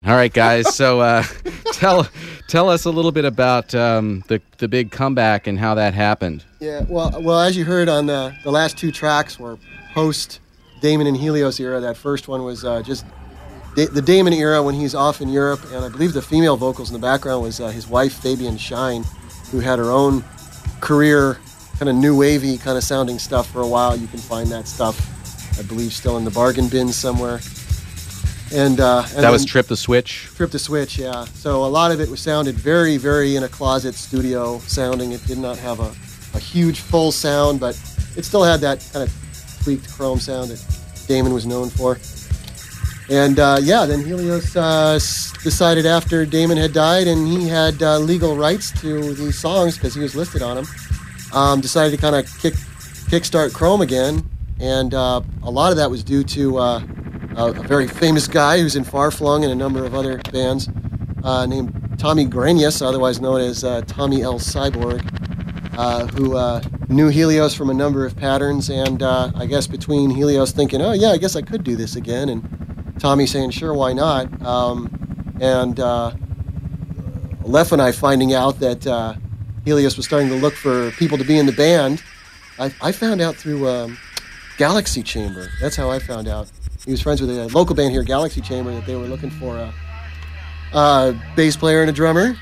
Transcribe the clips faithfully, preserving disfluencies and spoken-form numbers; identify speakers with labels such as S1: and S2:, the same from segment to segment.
S1: All right, guys. So uh, tell tell us a little bit about um, the the big comeback and how that happened.
S2: Yeah, well, well, as you heard on the the last two tracks were post Damon and Helios era. That first one was uh, just da- the Damon era when he's off in Europe, and I believe the female vocals in the background was uh, his wife Fabian Shine, who had her own career, kind of new wavy kind of sounding stuff for a while. You can find that stuff, I believe, still in the bargain bin somewhere. And, uh, and
S1: that was Trip the Switch?
S2: Trip the Switch, yeah. So a lot of it was sounded very, very in a closet studio sounding. It did not have a, a huge full sound, but it still had that kind of tweaked chrome sound that Damon was known for. And uh, yeah, then Helios uh, decided after Damon had died and he had uh, legal rights to these songs because he was listed on them, um, decided to kind of kick kickstart Chrome again. And uh, a lot of that was due to uh, a, a very famous guy who's in Far Flung and a number of other bands uh, named Tommy Grenius, otherwise known as uh, Tommy L. Cyborg, uh, who uh, knew Helios from a number of patterns. And uh, I guess between Helios thinking, oh yeah, I guess I could do this again, and Tommy saying, sure, why not? Um, and uh, Aleph and I finding out that uh, Helios was starting to look for people to be in the band. I, I found out through um, Galaxy Chamber. That's how I found out. He was friends with a local band here, Galaxy Chamber, that they were looking for a, a bass player and a drummer.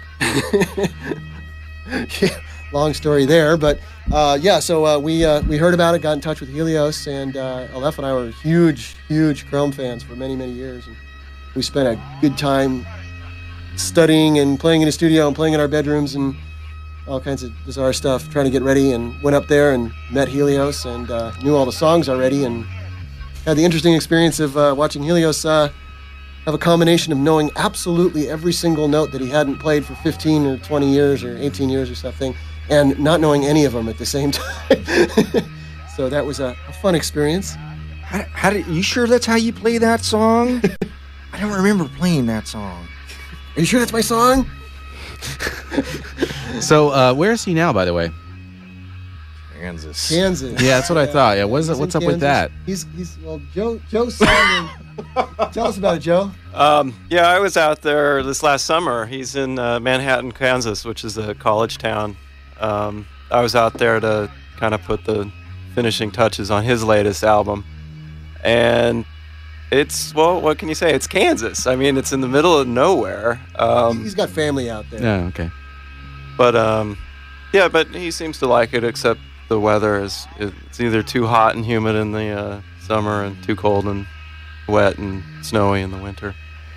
S2: Yeah, long story there, but uh, yeah. So uh, we uh, we heard about it, got in touch with Helios, and uh, Aleph and I were huge, huge Chrome fans for many, many years, and we spent a good time studying and playing in the studio and playing in our bedrooms and all kinds of bizarre stuff, trying to get ready, and went up there and met Helios and uh, knew all the songs already, and had the interesting experience of uh, watching Helios uh, have a combination of knowing absolutely every single note that he hadn't played for fifteen or twenty years or eighteen years or something, and not knowing any of them at the same time. So that was a, a fun experience.
S3: How, how did you sure that's how you play that song? I don't remember playing that song.
S2: Are you sure that's my song?
S1: So, uh, where is he now, by the way?
S3: Kansas.
S2: Kansas.
S1: Yeah, that's what I thought. Yeah, what's
S2: He's
S1: what's
S2: in
S1: up with that?
S2: He's he's well, Joe Joe Simon. Tell us about it, Joe.
S4: Um, yeah, I was out there this last summer. He's in uh, Manhattan, Kansas, which is a college town. Um, I was out there to kind of put the finishing touches on his latest album, and it's, well, what can you say? It's Kansas. I mean, it's in the middle of nowhere. Um,
S2: He's got family out there.
S1: Yeah, okay.
S4: But um, yeah, but he seems to like it, except the weather is it's either too hot and humid in the uh, summer and too cold and wet and snowy in the winter.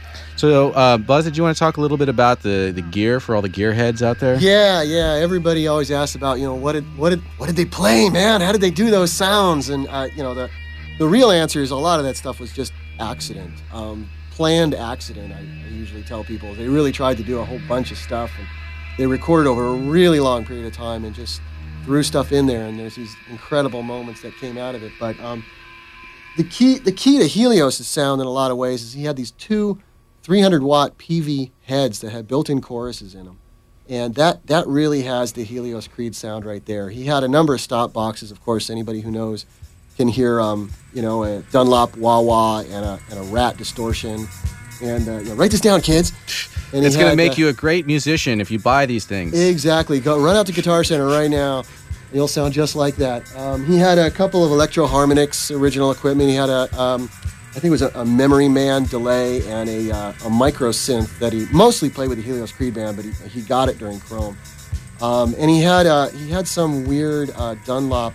S1: So, uh, Buzz, did you want to talk a little bit about the, the gear for all the gearheads out there?
S2: Yeah, yeah. Everybody always asks about, you know, what did what did what did they play, man? How did they do those sounds? And uh, you know, the the real answer is a lot of that stuff was just accident, um, planned accident. I, I usually tell people they really tried to do a whole bunch of stuff, and they recorded over a really long period of time and just threw stuff in there. And there's these incredible moments that came out of it. But um, the key the key to Helios' sound in a lot of ways is he had these two three hundred watt P V heads that had built-in choruses in them. And that, that really has the Helios Creed sound right there. He had a number of stop boxes, of course. Anybody who knows can hear, um, you know, a Dunlop wah-wah and a, and a Rat distortion. And uh, yeah, write this down, kids. And
S1: it's going to make
S2: uh,
S1: you a great musician if you buy these things.
S2: Exactly. Go run out to Guitar Center right now. You'll sound just like that. Um, he had a couple of Electro Harmonix original equipment. He had a... Um, I think it was a, a Memory Man delay and a, uh, a micro synth that he mostly played with the Helios Creed band, but he, he got it during Chrome. Um, and he had uh, he had some weird uh, Dunlop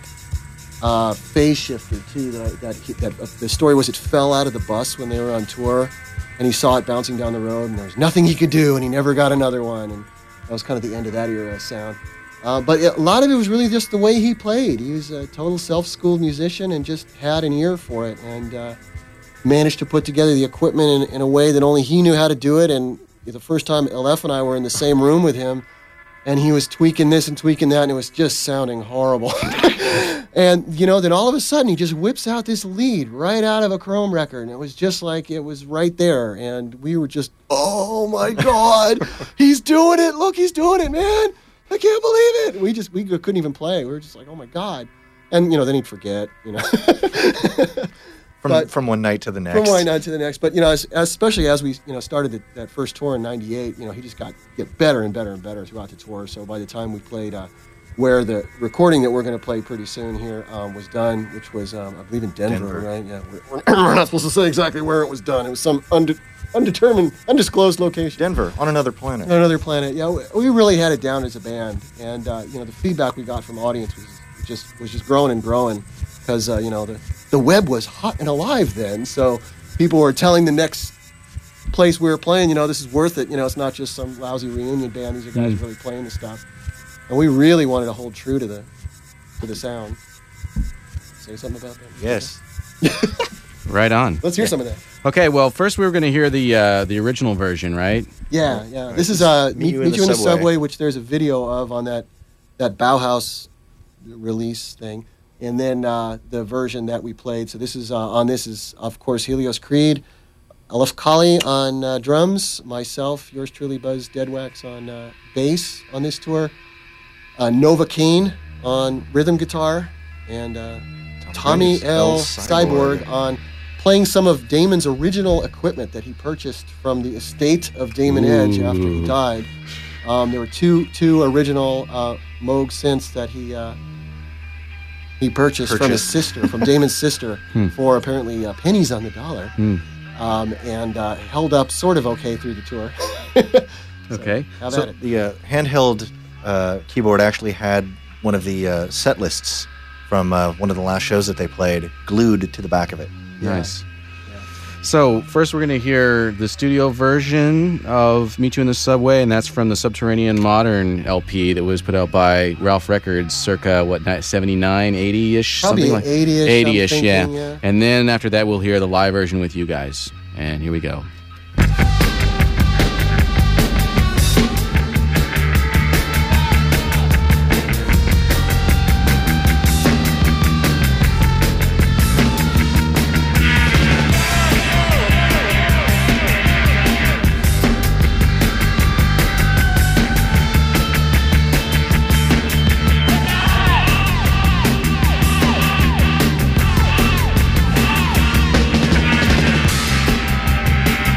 S2: uh, phase shifter too. That, that, he, that uh, the story was it fell out of the bus when they were on tour, and he saw it bouncing down the road, and there was nothing he could do, and he never got another one. And that was kind of the end of that era sound. Uh, but a lot of it was really just the way he played. He was a total self-schooled musician and just had an ear for it, and uh, managed to put together the equipment in, in a way that only he knew how to do it. And the first time Aleph and I were in the same room with him, and he was tweaking this and tweaking that, and it was just sounding horrible. And, you know, then all of a sudden he just whips out this lead right out of a Chrome record, and it was just like it was right there. And we were just, oh my God, he's doing it. Look, he's doing it, man. I can't believe it. We just, we couldn't even play. We were just like, oh my God. And, you know, then he'd forget, you know.
S3: From
S2: But-
S3: from one night to the next.
S2: From one night to the next. But, you know, as, especially as we, you know, started the, that first tour in ninety-eight, you know, he just got get better and better and better throughout the tour. So by the time we played uh, where the recording that we're going to play pretty soon here um, was done, which was, um, I believe, in Denver,
S3: Denver.
S2: right? Yeah, we're, we're not supposed to say exactly where it was done. It was some unde- undetermined, undisclosed location.
S3: Denver, on another planet.
S2: On another planet. Yeah, we, we really had it down as a band. And, uh, you know, the feedback we got from the audience was just was just growing and growing because, uh, you know, the, the web was hot and alive then. So people were telling the next place we were playing, you know, this is worth it. You know, it's not just some lousy reunion band. These are guys
S1: Mm.
S2: really playing the stuff. And we really wanted to hold true to the to the sound. Say something about that?
S3: Yes.
S1: Right on.
S2: Let's hear some of that.
S1: Okay, well, first we were going to hear the uh, the original version, right?
S2: Yeah, yeah. This is uh, Meet, Meet You in the Subway.
S3: Subway,
S2: which there's a video of on that that Bauhaus release thing. And then uh, the version that we played. So this is uh, on this is, of course, Helios Creed, Aleph Kali on uh, drums, myself, yours truly, Buzz Deadwax on uh, bass on this tour, uh, Nova Kane on rhythm guitar, and uh, Tommy L. Cyborg on playing some of Damon's original equipment that he purchased from the estate of Damon Edge after he
S1: Ooh.
S2: died. Um, there were two two original uh, Moog synths that he uh, he purchased, from his
S3: Purchased.
S2: sister, from Damon's sister,
S1: Hmm.
S2: for apparently uh, pennies on the dollar,
S1: Hmm.
S2: um, and uh, held up sort of okay through the tour.
S1: Okay.
S2: Have
S3: So
S2: at it.
S3: the uh, handheld uh, keyboard actually had one of the uh, set lists from uh, one of the last shows that they played glued to the back of it.
S2: Yeah.
S1: Nice. So first we're going to hear the studio version of Meet You in the Subway, and that's from the Subterranean Modern L P that was put out by Ralph Records circa, what, seventy-nine, eighty-ish?
S2: Probably
S1: something like
S2: eighty-ish. I'm
S1: eighty-ish, yeah.
S2: thinking, yeah.
S1: And then after that we'll hear the live version with you guys. And here we go.
S5: Thank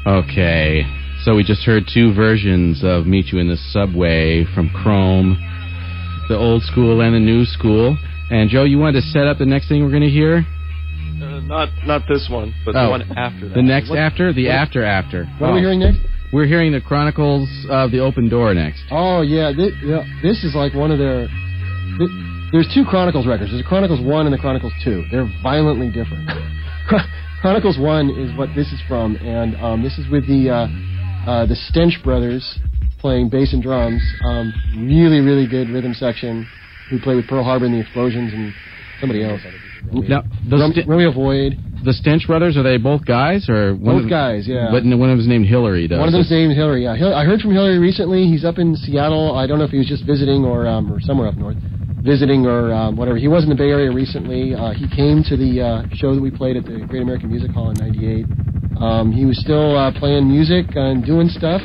S1: Okay, so we just heard two versions of Meet You in the Subway from Chrome, the old school and the new school. And Joe, you wanted to set up the next thing we're going to hear?
S4: Uh, not not this one, but
S1: Oh.
S4: the one after that.
S1: The next
S2: What-
S1: after? The
S2: what-
S1: after after.
S2: What are we hearing next?
S1: We're hearing the Chronicles of the Open Door next.
S2: Oh yeah, this, yeah, this is like one of their. Th- there's two Chronicles records. There's a Chronicles One and the Chronicles Two. They're violently different. Chronicles One is what this is from, and um, this is with the uh, uh, the Stench Brothers playing bass and drums. Um, really, really good rhythm section. Who played with Pearl Harbor and the Explosions and somebody else.
S1: Now, the,
S2: Rom-
S1: St-
S2: Romeo Void.
S1: the Stench Brothers, are they both guys? or one
S2: Both
S1: of,
S2: guys, yeah.
S1: But one of them's named Hillary, though.
S2: One of them's named Hillary. Yeah, Hil- I heard from Hillary recently. He's up in Seattle. I don't know if he was just visiting or um, or somewhere up north, visiting or um, whatever. He was in the Bay Area recently. Uh, he came to the uh, show that we played at the Great American Music Hall in ninety-eight. Um, he was still uh, playing music and doing stuff.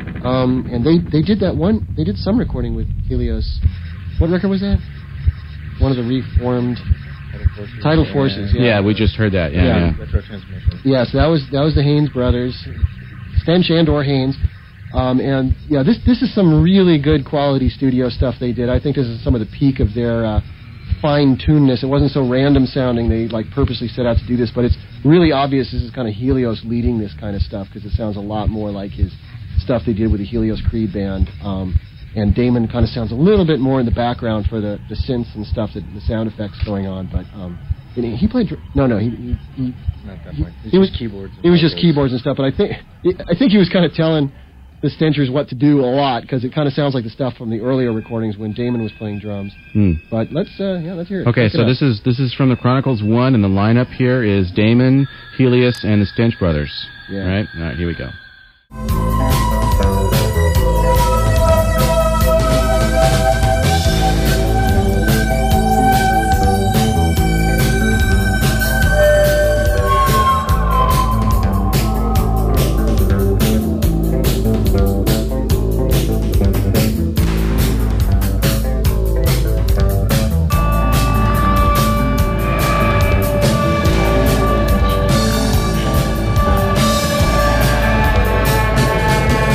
S2: Um, and they, they did that one. They did some recording with Helios. What record was that? One of the reformed Tidal Forces. Yeah.
S1: Yeah, we just heard that. Yeah,
S2: Yeah.
S1: yeah.
S3: Retro transmission.
S2: Yeah, so that was that was the Haynes brothers, Stench and or Haynes, um, and yeah, this this is some really good quality studio stuff they did. I think this is some of the peak of their uh, fine tunedness. It wasn't so random sounding. They like purposely set out to do this, but it's really obvious this is kind of Helios leading this kind of stuff because it sounds a lot more like his stuff they did with the Helios Creed band. Um, and Damon kind of sounds a little bit more in the background for the, the synths and stuff, that the sound effects going on. But um, and he, he played. dr- No, no, he he, he
S3: Not that
S2: He-
S3: point. It's
S2: it was-
S3: just keyboards. and
S2: It was just
S3: vocals.
S2: keyboards and stuff, but I think I think he was kind of telling the Stenchers what to do a lot because it kind of sounds like the stuff from the earlier recordings when Damon was playing drums.
S1: Hmm.
S2: But let's uh, yeah, let's hear it.
S1: Okay,
S2: Check it
S1: so
S2: out.
S1: this is this is from the Chronicles One, and the lineup here is Damon, Helios, and the Stench Brothers.
S2: Yeah.
S1: Right. All right. Here we go.
S5: Thank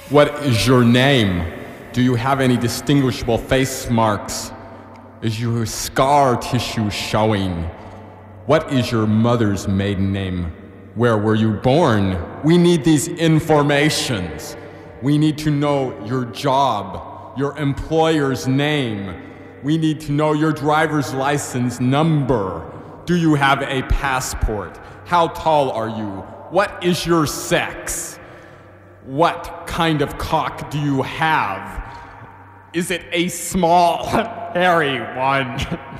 S5: What is your name? Do you have any distinguishable face marks? Is your scar tissue showing? What is your mother's maiden name? Where were you born? We need these informations. We need to know your job, your employer's name. We need to know your driver's license number. Do you have a passport? How tall are you? What is your sex? What kind of cock do you have? Is it a small, hairy one?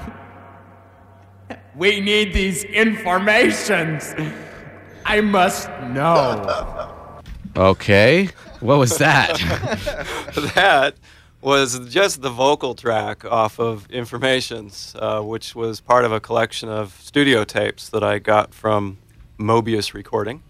S5: We need these informations. I must know.
S1: Okay. What was that?
S4: That was just the vocal track off of Informations, uh, which was part of a collection of studio tapes that I got from Mobius Recording.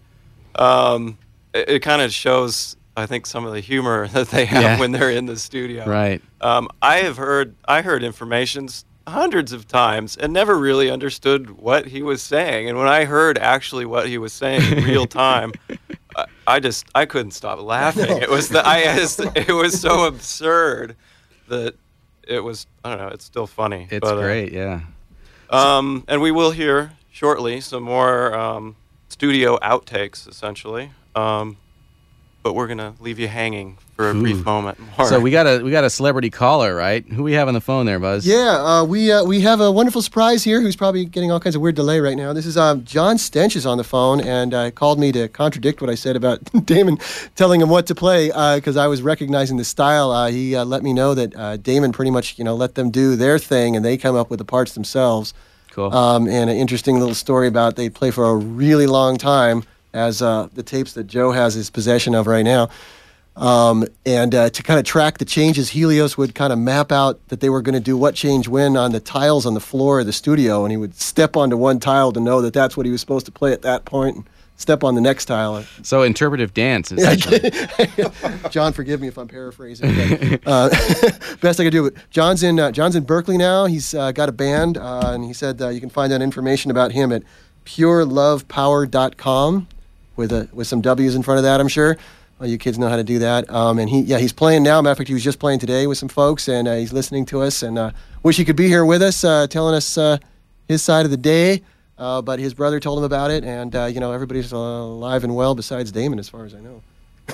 S4: Um, it it kind of shows, I think, some of the humor that they have
S1: Yeah.
S4: when they're in the studio.
S1: Right.
S4: Um, I have heard, I heard Informations hundreds of times and never really understood what he was saying. And when I heard actually what he was saying in real time, I, I just I couldn't stop laughing. It was the I just, it was so absurd that it was I don't know. It's still funny.
S1: It's
S4: but, uh,
S1: great, yeah.
S4: Um, and we will hear shortly some more um, studio outtakes, essentially. Um, but we're gonna leave you hanging for a
S1: Ooh.
S4: brief moment more.
S1: So we got a we got a celebrity caller, right? Who we have on the phone there, Buzz?
S2: Yeah, uh, we uh, we have a wonderful surprise here who's probably getting all kinds of weird delay right now. This is um, John Stench is on the phone and uh, called me to contradict what I said about Damon telling him what to play because uh, I was recognizing the style. Uh, he uh, let me know that uh, Damon pretty much you know let them do their thing and they come up with the parts themselves.
S1: Cool.
S2: Um, and an interesting little story about they play for a really long time as uh, the tapes that Joe has his possession of right now. Um, and uh, to kind of track the changes, Helios would kind of map out that they were going to do what change when on the tiles on the floor of the studio, and he would step onto one tile to know that that's what he was supposed to play at that point, and step on the next tile.
S1: So interpretive dance, essentially.
S2: John, forgive me if I'm paraphrasing. But, uh, best I could do. But John's in uh, John's in Berkeley now. He's uh, got a band, uh, and he said uh, you can find out information about him at pure love power dot com with a with some W's in front of that, I'm sure. Well, you kids know how to do that. Um, and he, yeah, he's playing now. Matter of fact, he was just playing today with some folks, and uh, he's listening to us. And uh, wish he could be here with us, uh, telling us uh, his side of the day. Uh, but his brother told him about it, and uh, you know everybody's uh, alive and well besides Damon, as far as I know.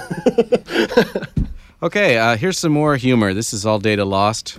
S1: Okay, uh, here's some more humor. This is All Data Lost.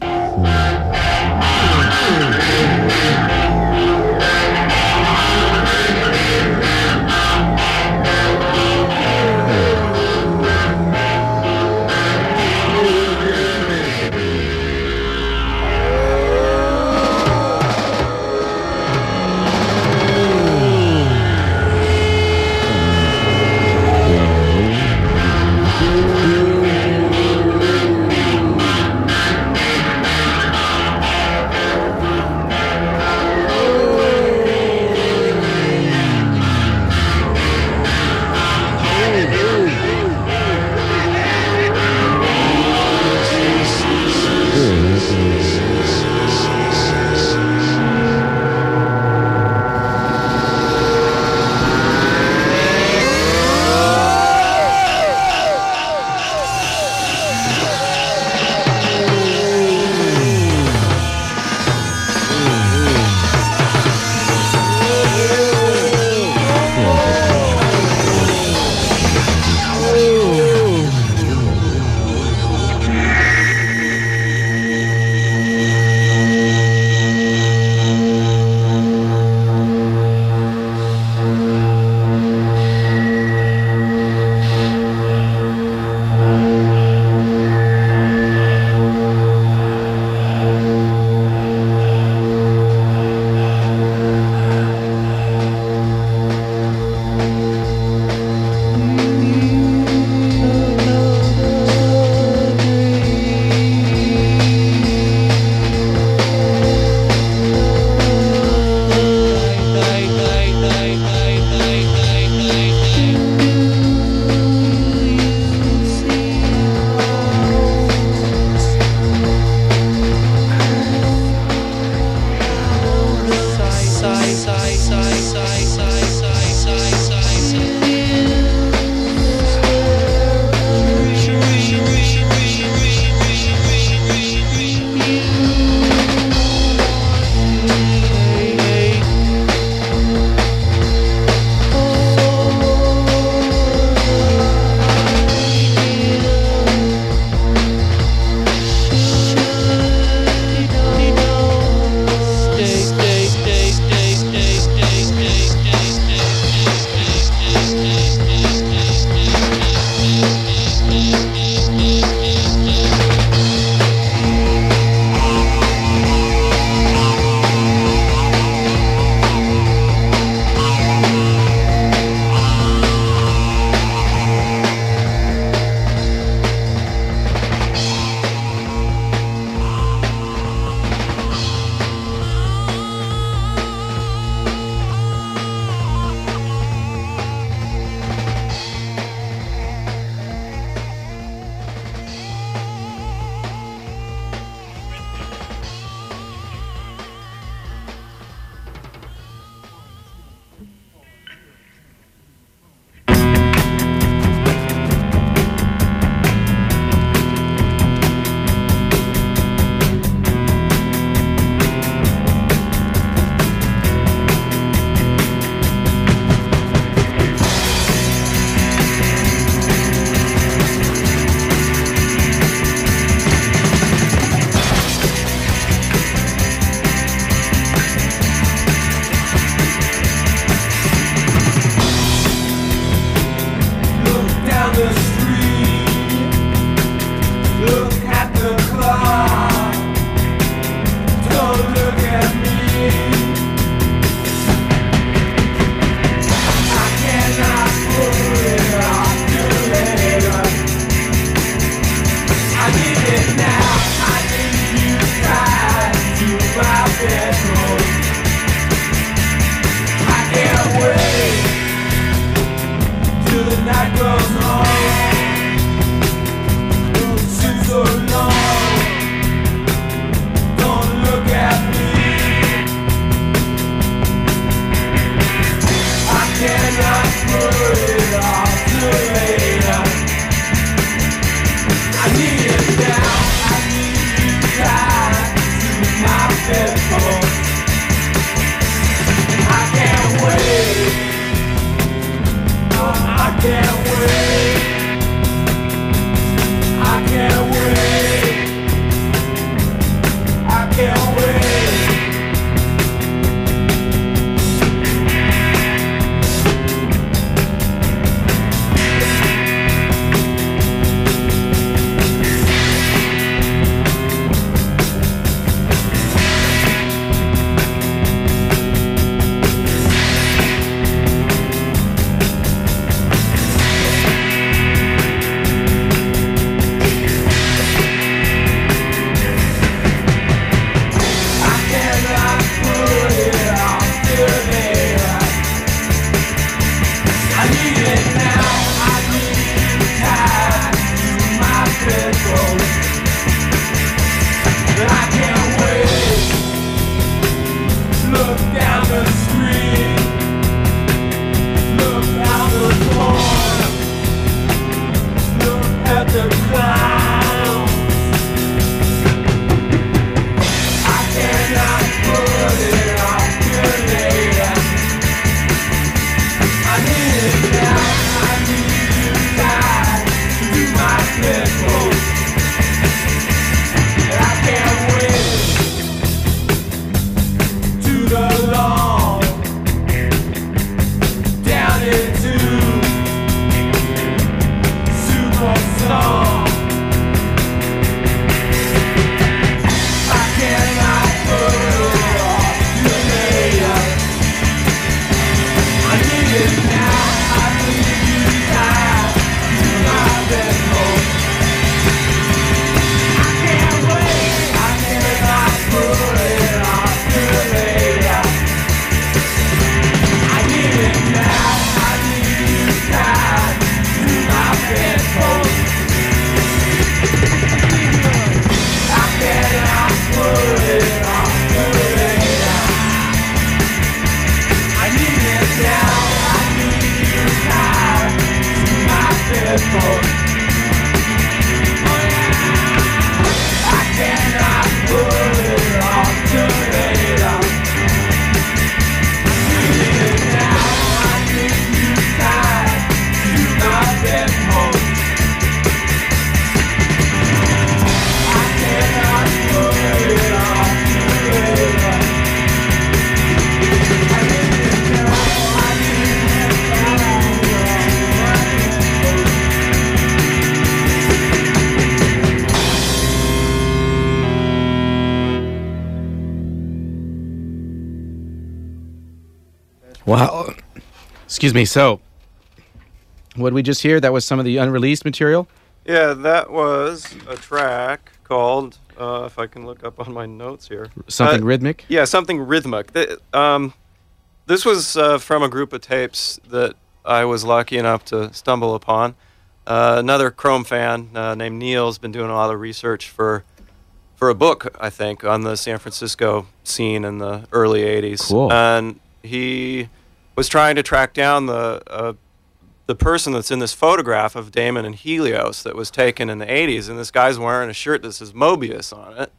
S1: Wow. Excuse me. So, what did we just hear? That was some of the unreleased material?
S4: Yeah, that was a track called, uh, if I can look up on my notes here.
S1: Something
S4: uh,
S1: rhythmic?
S4: Yeah, something rhythmic. Th- um, this was uh, from a group of tapes that I was lucky enough to stumble upon. Uh, another Chrome fan uh, named Neil has been doing a lot of research for for a book, I think, on the San Francisco scene in the early eighties.
S1: Cool.
S4: And he was trying to track down the uh, the person that's in this photograph of Damon and Helios that was taken in the eighties, and this guy's wearing a shirt that says Mobius on it.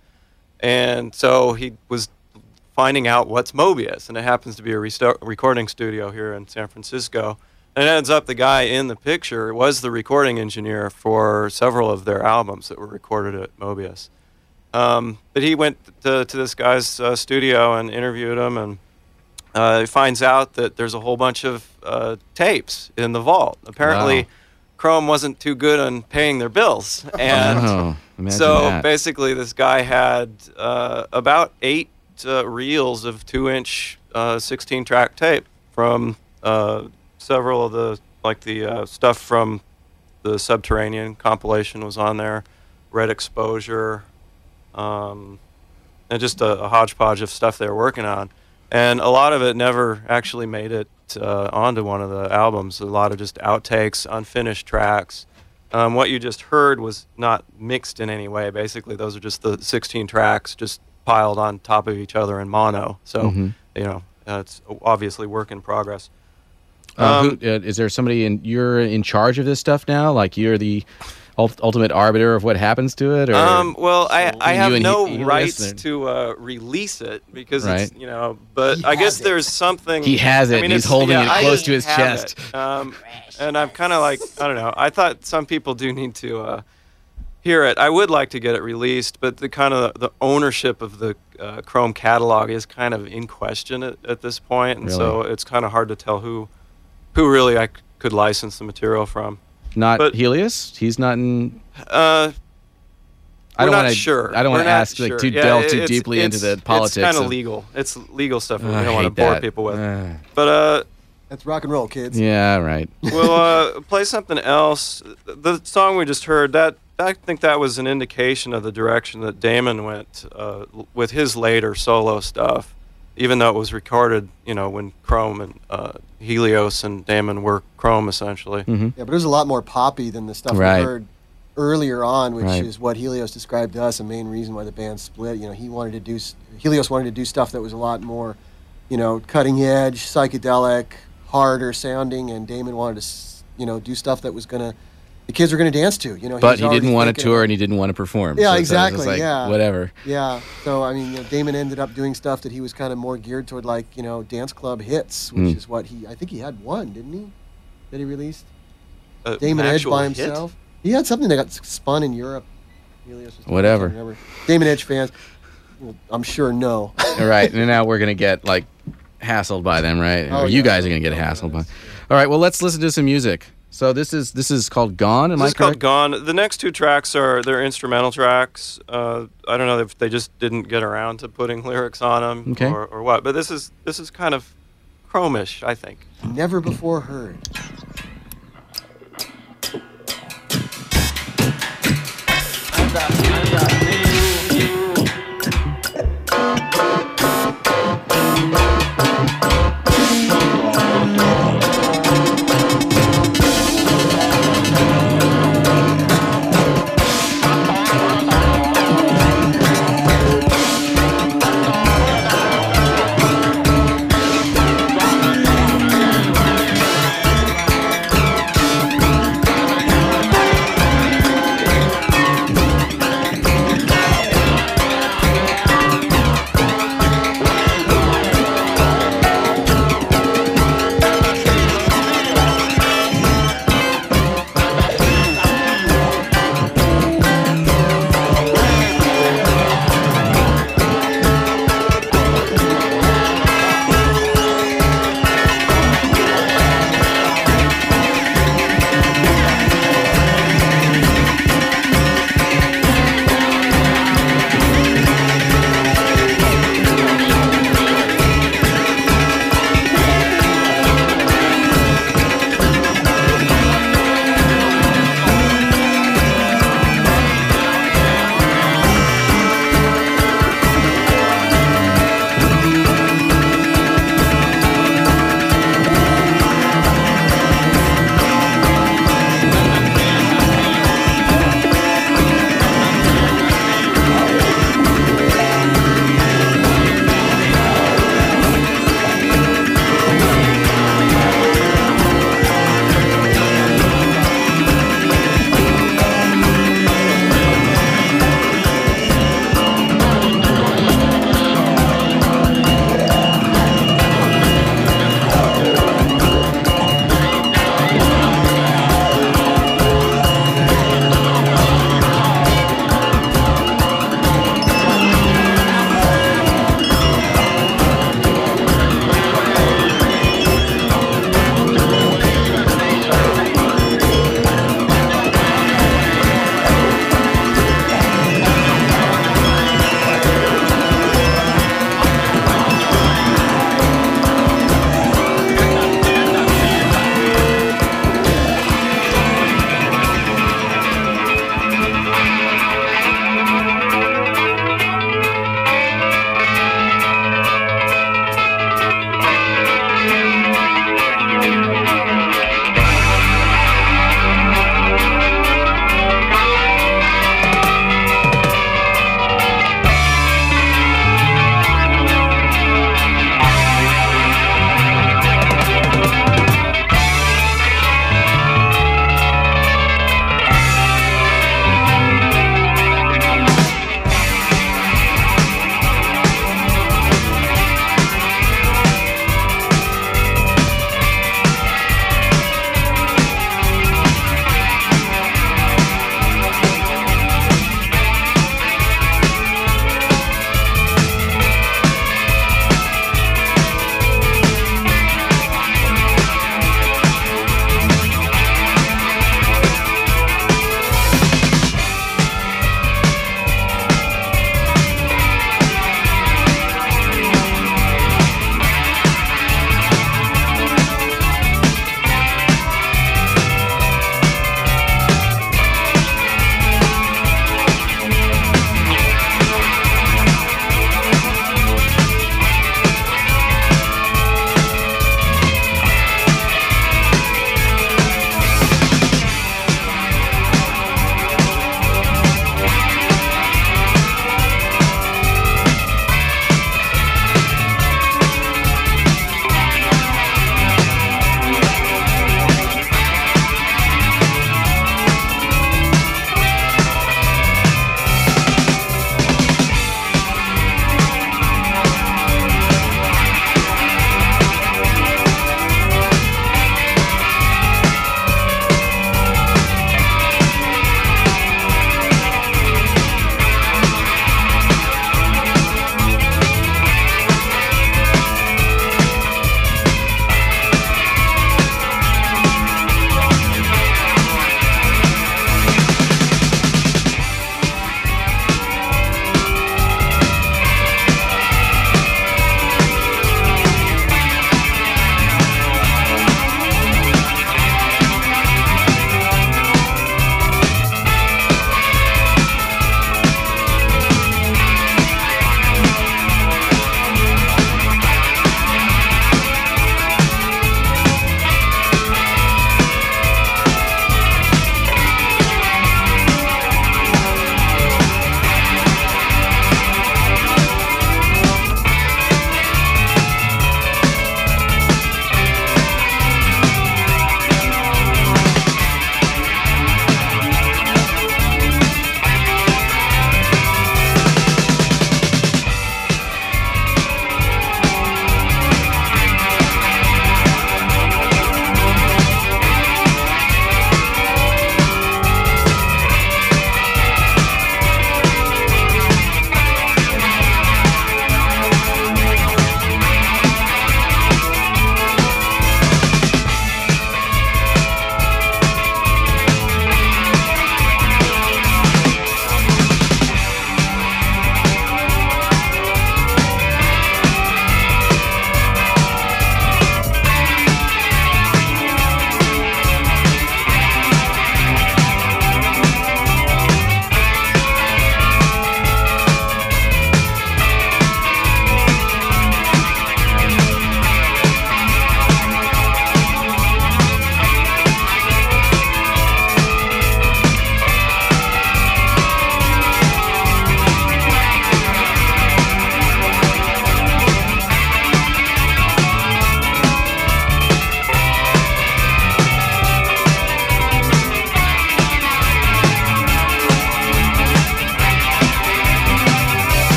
S4: And so he was finding out what's Mobius, and it happens to be a resto- recording studio here in San Francisco. And it ends up the guy in the picture was the recording engineer for several of their albums that were recorded at Mobius. Um, but he went to, to this guy's uh, studio and interviewed him, and uh, he finds out that there's a whole bunch of uh, tapes in the vault. Apparently,
S1: Wow.
S4: Chrome wasn't too good on paying their bills. And
S1: Oh, imagine
S4: so
S1: that.
S4: basically this guy had uh, about eight uh, reels of two-inch uh, sixteen-track tape from uh, several of the, like the uh, stuff from the Subterranean compilation was on there, Red Exposure, um, and just a, a hodgepodge of stuff they were working on. And a lot of it never actually made it uh, onto one of the albums. A lot of just outtakes, unfinished tracks. Um, what you just heard was not mixed in any way. Basically, those are just the sixteen tracks just piled on top of each other in mono. So,
S1: Mhm.
S4: you know, uh, it's obviously work in progress.
S1: Uh,
S4: Um,
S1: who, uh, is there somebody in you're in charge of this stuff now? Like you're the ult- ultimate arbiter of what happens to it? Or
S4: Um, well, I, I
S1: you
S4: have
S1: and
S4: no
S1: he- he
S4: rights
S1: listen.
S4: to uh, release it because
S1: Right.
S4: it's, you know, but
S2: He
S4: I guess
S2: has it.
S4: there's something.
S1: He has it,
S4: I mean,
S1: and he's
S4: it's-
S1: holding
S4: yeah,
S1: it
S4: I
S1: close to his
S4: have
S1: chest.
S4: it. Um, and I'm kind of like, I don't know. I thought some people do need to uh, hear it. I would like to get it released, but the kind of the ownership of the uh, Chrome catalog is kind of in question at, at this point, and
S1: Really?
S4: so it's kind of hard to tell who who really I c- could license the material from.
S1: Not
S4: But-
S1: Helios? He's not in.
S4: Uh,
S1: I don't
S4: we're not
S1: want to.
S4: sure.
S1: I don't want
S4: We're
S1: to
S4: not
S1: ask like
S4: sure.
S1: too
S4: Yeah,
S1: delve too
S4: it's-
S1: deeply into
S4: it's-
S1: the politics.
S4: It's kind of
S1: of-
S4: legal. It's legal stuff that we
S1: I
S4: don't want to
S1: hate
S4: bore
S1: that.
S4: people with.
S1: Uh,
S4: But uh,
S2: That's rock and roll, kids.
S1: yeah, right.
S4: we'll uh, play something else. The song we just heard, that I think that was an indication of the direction that Damon went uh, with his later solo stuff, even though it was recorded, you know, when Chrome and uh, Helios and Damon were Chrome, essentially.
S1: Hmm.
S2: Yeah, but it was a lot more poppy than the stuff
S1: Right.
S2: we heard earlier on, which
S1: Right.
S2: is what Helios described to us, a main reason why the band split. You know, he wanted to do, s- Helios wanted to do stuff that was a lot more, you know, cutting edge, psychedelic, harder sounding, and Damon wanted to, s- you know, do stuff that was going to, the kids were going to dance to, you know.
S1: But
S2: was
S1: he
S2: already
S1: didn't want to
S2: thinking
S1: tour
S2: about-
S1: and he didn't want to
S2: Yeah,
S1: perform. So it's- it's
S2: exactly,
S1: like,
S2: yeah.
S1: Whatever.
S2: Yeah, so I mean, you know, Damon ended up doing stuff that he was kind of more geared toward, like, you know, dance club hits, which
S1: Mm.
S2: is what he, I think he had one, didn't he? That he released?
S4: Uh,
S2: Damon
S4: an
S2: Edge
S4: actual
S2: by
S4: hit?
S2: himself. He had something that got spun in Europe. Helios was doing,
S1: Whatever.
S2: I can't remember. Damon Edge fans, well, I'm sure no.
S1: All right, and now we're gonna get like hassled by them, right?
S2: Oh,
S1: or you
S2: yeah.
S1: guys are gonna get hassled by. All right, well, let's listen to some music. So this is this is called Gone. Am
S4: This
S1: I
S4: is called
S1: correct?
S4: Gone. The next two tracks are they're instrumental tracks. Uh, I don't know if they just didn't get around to putting lyrics on them
S1: Okay.
S4: or, or what, but this is this is kind of Chrome-ish, I think.
S2: Never before heard.
S6: Thank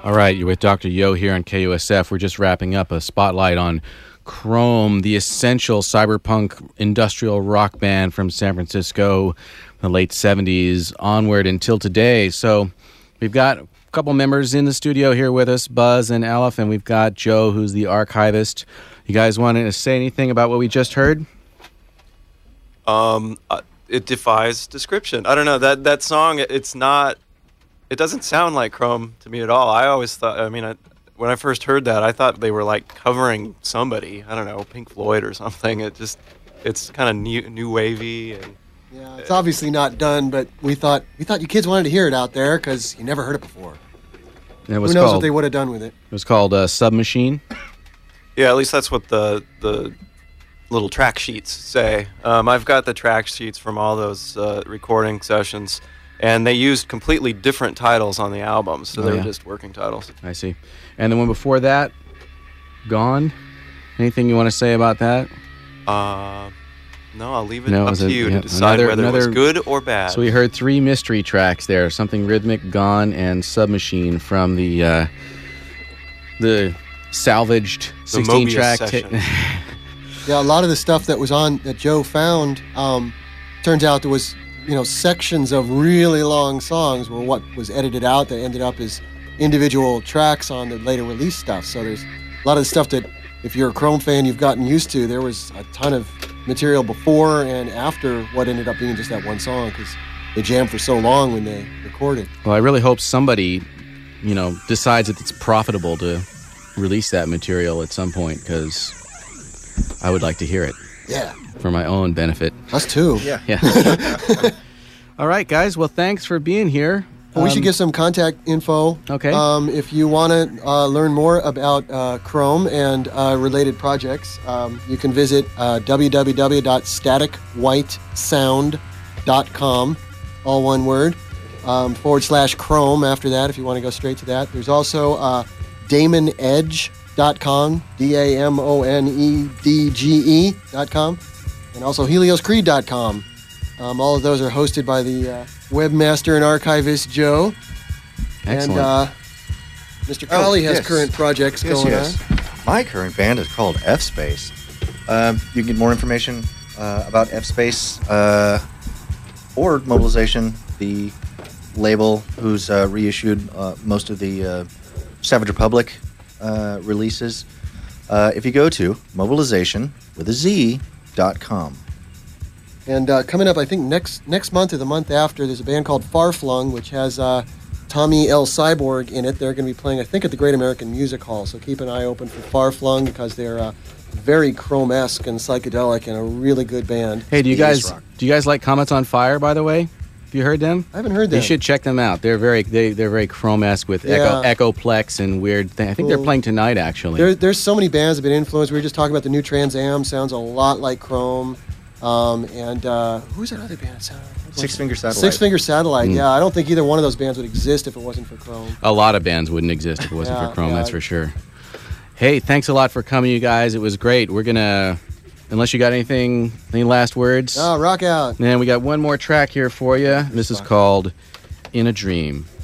S1: All right, you're with Doctor Yo here on K U S F. We're just wrapping up a spotlight on Chrome, the essential cyberpunk industrial rock band from San Francisco, the late seventies onward until today. So we've got a couple members in the studio here with us, Buzz and Aleph, and we've got Joe, who's the archivist. You guys want to say anything about what we just heard?
S4: Um, uh, it defies description. I don't know, that that song. It's not. It doesn't sound like Chrome to me at all. I always thought. I mean, I, when I first heard that, I thought they were like covering somebody. I don't know, Pink Floyd or something. It just. It's kind of new, new wavy. And,
S2: Yeah, it's obviously not done, but we thought we thought you kids wanted to hear it out there because you never heard it before.
S1: And it was
S2: Who knows
S1: called,
S2: what they would have done with it?
S1: It was called uh, Submachine.
S4: Yeah, at least that's what the the little track sheets say. Um, I've got the track sheets from all those uh, recording sessions, and they used completely different titles on the albums, so
S1: Oh,
S4: they
S1: yeah.
S4: were just working titles.
S1: I see. And the one before that, Gone. Anything you want to say about that?
S4: Uh, no, I'll leave it
S1: No, it
S4: up
S1: was
S4: to
S1: a-
S4: you
S1: yeah,
S4: to decide
S1: another-
S4: whether it was
S1: another-
S4: good or bad.
S1: So we heard three mystery tracks there, something rhythmic, Gone, and Submachine from the uh, the salvaged sixteen
S4: Mobius
S1: track.
S4: session.
S2: Yeah, a lot of the stuff that was on that Joe found, um, turns out there was, you know, sections of really long songs were what was edited out that ended up as individual tracks on the later release stuff. So there's a lot of the stuff that, if you're a Chrome fan, you've gotten used to. There was a ton of material before and after what ended up being just that one song because they jammed for so long when they recorded.
S1: Well, I really hope somebody, you know, decides that it's profitable to release that material at some point, because I would like to hear it
S2: Yeah,
S1: for my own benefit.
S2: us too.
S3: Yeah.
S1: Yeah. All right, guys. Well, thanks for being here.
S2: Well, we should
S1: Um,
S2: give some contact info.
S1: Okay.
S2: Um, if you want to uh, learn more about uh, Chrome and uh, related projects, um, you can visit uh, w w w dot static white sound dot com, all one word, um, forward slash Chrome after that if you want to go straight to that. There's also uh, damon edge dot com, D A M O N E D G E dot com, and also helios creed dot com. Um, all of those are hosted by the uh, webmaster and archivist Joe.
S1: Excellent.
S2: And uh, Mister
S3: Oh,
S2: Colley has
S3: yes.
S2: current projects
S3: Yes,
S2: going
S3: yes.
S2: on.
S3: My current band is called F-Space. Um, you can get more information uh, about F-Space uh, or Mobilization, the label who's uh, reissued uh, most of the uh, Savage Republic uh, releases. Uh, if you go to mobilization with a Z dot com.
S2: And uh, coming up, I think next next month or the month after, there's a band called Farflung, which has uh, Tommy L. Cyborg in it. They're going to be playing, I think, at the Great American Music Hall. So keep an eye open for Farflung because they're uh, very Chrome-esque and psychedelic and a really good band.
S1: Hey, do you
S3: Yes,
S1: guys
S3: rock.
S1: do you guys like Comets on Fire? By the way, have you heard them?
S2: I haven't heard them.
S1: You should check them out. They're very they they're very Chrome-esque with
S2: Yeah.
S1: echo echoplex and weird thing. I think they're
S2: Cool.
S1: playing tonight actually.
S2: There, there's so many bands that have been influenced. We were just talking about the new Trans Am. Sounds a lot like Chrome. Um, and uh, who's that other band? Sound-
S3: Six Finger Satellite.
S2: Six Finger Satellite.
S1: Mm.
S2: Yeah, I don't think either one of those bands would exist if it wasn't for Chrome.
S1: A lot of bands wouldn't exist if it wasn't
S2: Yeah,
S1: for Chrome.
S2: yeah.
S1: That's for sure. Hey, thanks a lot for coming, you guys. It was great. We're gonna, unless you got anything, any last words?
S2: Oh, rock out.
S1: And we got one more track here for you. This is called "In a Dream."